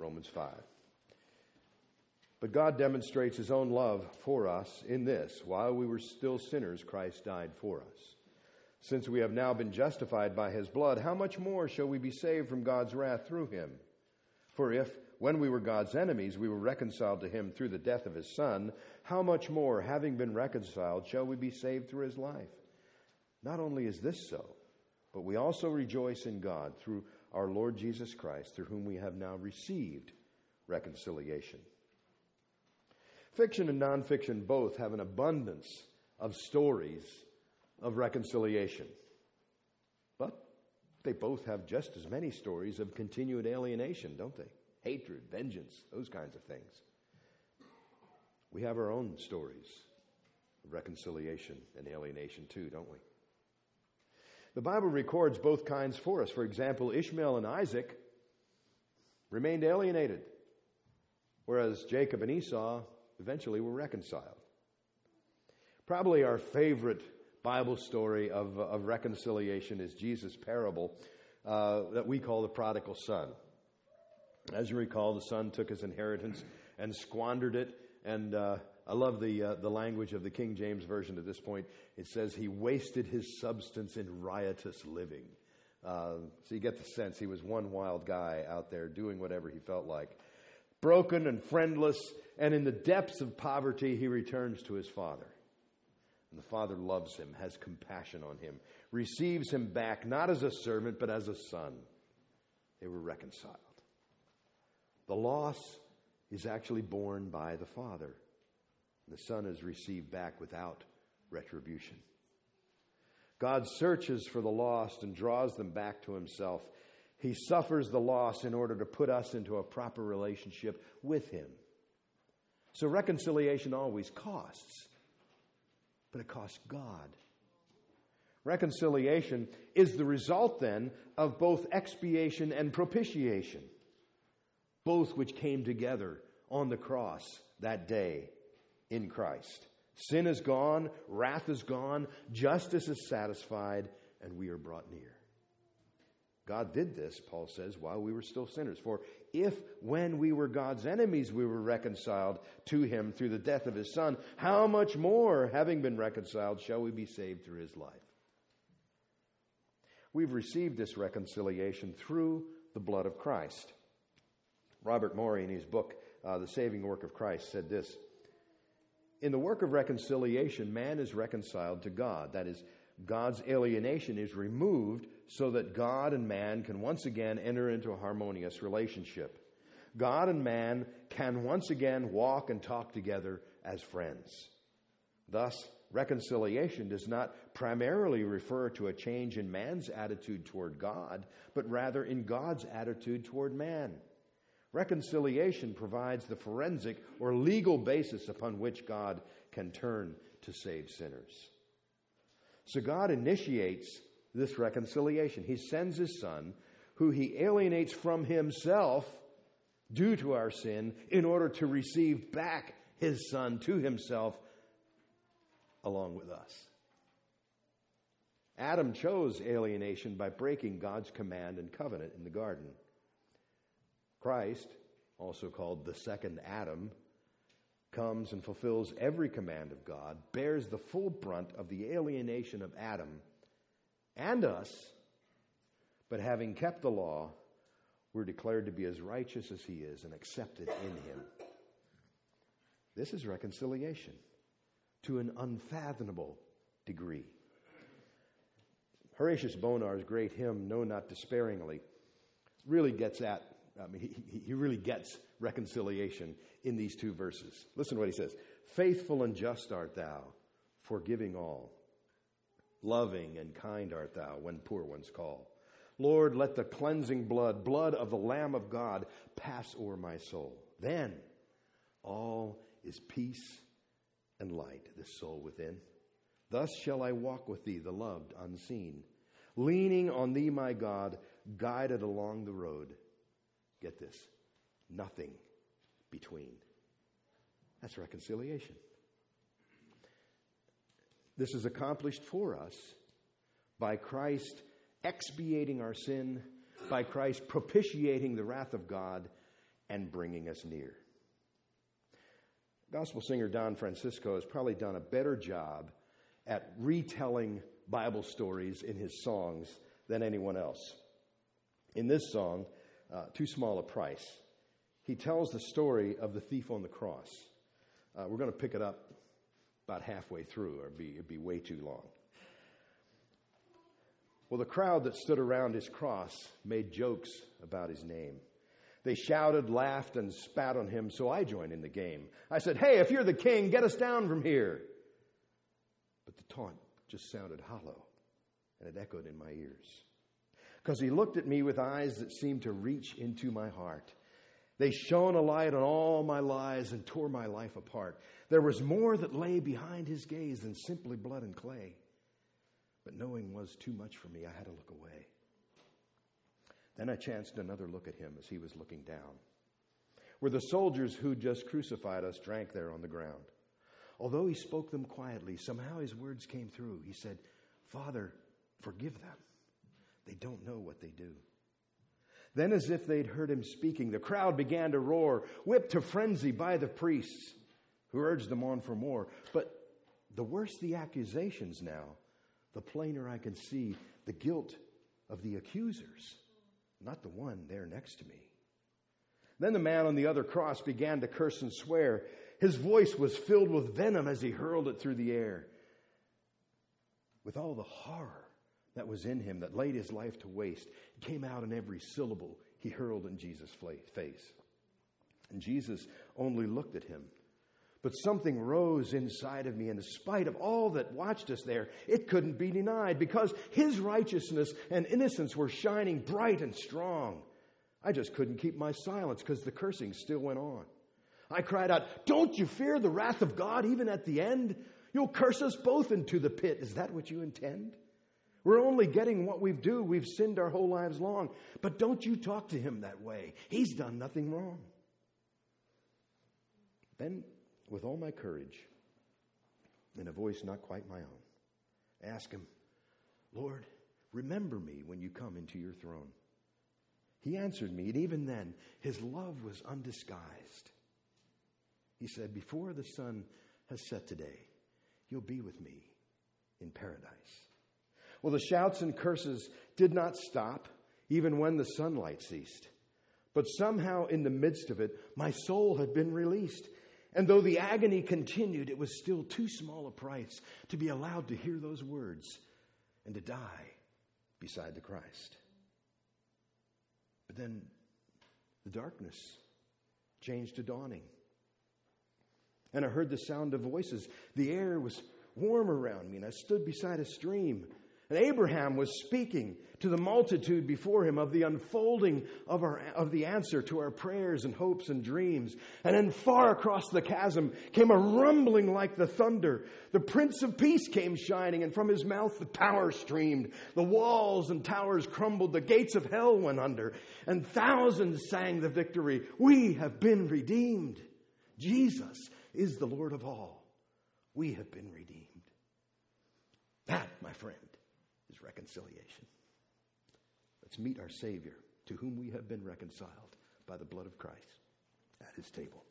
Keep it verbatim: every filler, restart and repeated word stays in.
Romans five. But God demonstrates his own love for us in this: while we were still sinners, Christ died for us. Since we have now been justified by his blood, how much more shall we be saved from God's wrath through him? For if, when we were God's enemies, we were reconciled to him through the death of his Son, how much more, having been reconciled, shall we be saved through his life? Not only is this so, but we also rejoice in God through our Lord Jesus Christ, through whom we have now received reconciliation. Fiction and nonfiction both have an abundance of stories of reconciliation. But they both have just as many stories of continued alienation, don't they? Hatred, vengeance, those kinds of things. We have our own stories of reconciliation and alienation too, don't we? The Bible records both kinds for us. For example, Ishmael and Isaac remained alienated, whereas Jacob and Esau eventually were reconciled. Probably our favorite Bible story of, of reconciliation is Jesus' parable uh, that we call the prodigal son. As you recall, the son took his inheritance and squandered it. And uh, I love the uh, the language of the King James Version at this point. It says he wasted his substance in riotous living. Uh, so you get the sense he was one wild guy out there doing whatever he felt like. Broken and friendless, and in the depths of poverty, he returns to his father. And the father loves him, has compassion on him, receives him back, not as a servant, but as a son. They were reconciled. The loss is actually borne by the father. The son is received back without retribution. God searches for the lost and draws them back to himself. He suffers the loss in order to put us into a proper relationship with him. So reconciliation always costs. But it costs God. Reconciliation is the result then of both expiation and propitiation, both which came together on the cross that day in Christ. Sin is gone, wrath is gone, justice is satisfied, and we are brought near. God did this, Paul says, while we were still sinners. For if, when we were God's enemies, we were reconciled to him through the death of his Son, how much more, having been reconciled, shall we be saved through his life? We've received this reconciliation through the blood of Christ. Robert Morey, in his book, uh, The Saving Work of Christ, said this: in the work of reconciliation, man is reconciled to God. That is, God's alienation is removed so that God and man can once again enter into a harmonious relationship. God and man can once again walk and talk together as friends. Thus, reconciliation does not primarily refer to a change in man's attitude toward God, but rather in God's attitude toward man. Reconciliation provides the forensic or legal basis upon which God can turn to save sinners. So God initiates this reconciliation. He sends his Son, who he alienates from himself due to our sin, in order to receive back his Son to himself along with us. Adam chose alienation by breaking God's command and covenant in the garden. Christ, also called the second Adam, comes and fulfills every command of God, bears the full brunt of the alienation of Adam and us, but having kept the law, we're declared to be as righteous as he is and accepted in him. This is reconciliation to an unfathomable degree. Horatius Bonar's great hymn, "No Not Despairingly," really gets at, I mean, he, he really gets reconciliation in these two verses. Listen to what he says. Faithful and just art thou, forgiving all. Loving and kind art thou when poor ones call. Lord, let the cleansing blood, blood of the Lamb of God, pass o'er my soul. Then all is peace and light, this soul within. Thus shall I walk with thee, the loved unseen, leaning on thee, my God, guided along the road. Get this, nothing between. That's reconciliation. This is accomplished for us by Christ expiating our sin, by Christ propitiating the wrath of God, and bringing us near. Gospel singer Don Francisco has probably done a better job at retelling Bible stories in his songs than anyone else. In this song, uh, Too Small a Price, he tells the story of the thief on the cross. Uh, we're going to pick it up about halfway through, or it'd be, it'd be way too long. Well, the crowd that stood around his cross made jokes about his name. They shouted, laughed, and spat on him, so I joined in the game. I said, "Hey, if you're the king, get us down from here." But the taunt just sounded hollow, and it echoed in my ears. Because he looked at me with eyes that seemed to reach into my heart. They shone a light on all my lies and tore my life apart. There was more that lay behind his gaze than simply blood and clay. But knowing was too much for me. I had to look away. Then I chanced another look at him as he was looking down, where the soldiers who just crucified us drank there on the ground. Although he spoke them quietly, somehow his words came through. He said, "Father, forgive them. They don't know what they do." Then, as if they'd heard him speaking, the crowd began to roar, whipped to frenzy by the priests, who urged them on for more. But the worse the accusations now, the plainer I can see the guilt of the accusers, not the one there next to me. Then the man on the other cross began to curse and swear. His voice was filled with venom as he hurled it through the air. With all the horror that was in him that laid his life to waste, it came out in every syllable he hurled in Jesus' face. And Jesus only looked at him. But something rose inside of me, and in spite of all that watched us there, it couldn't be denied, because his righteousness and innocence were shining bright and strong. I just couldn't keep my silence because the cursing still went on. I cried out, "Don't you fear the wrath of God even at the end? You'll curse us both into the pit. Is that what you intend? We're only getting what we've due. We've sinned our whole lives long. But don't you talk to him that way. He's done nothing wrong." Then, with all my courage, in a voice not quite my own, I asked him, "Lord, remember me when you come into your throne." He answered me, and even then, his love was undisguised. He said, "Before the sun has set today, you'll be with me in paradise." Well, the shouts and curses did not stop, even when the sunlight ceased. But somehow, in the midst of it, my soul had been released. And though the agony continued, it was still too small a price to be allowed to hear those words and to die beside the Christ. But then the darkness changed to dawning. And I heard the sound of voices. The air was warm around me, and I stood beside a stream. And Abraham was speaking to the multitude before him of the unfolding of our of the answer to our prayers and hopes and dreams. And then far across the chasm came a rumbling like the thunder. The Prince of Peace came shining, and from his mouth the power streamed. The walls and towers crumbled. The gates of hell went under. And thousands sang the victory. We have been redeemed. Jesus is the Lord of all. We have been redeemed. That, my friend, is reconciliation. Let's meet our Savior, to whom we have been reconciled by the blood of Christ, at his table.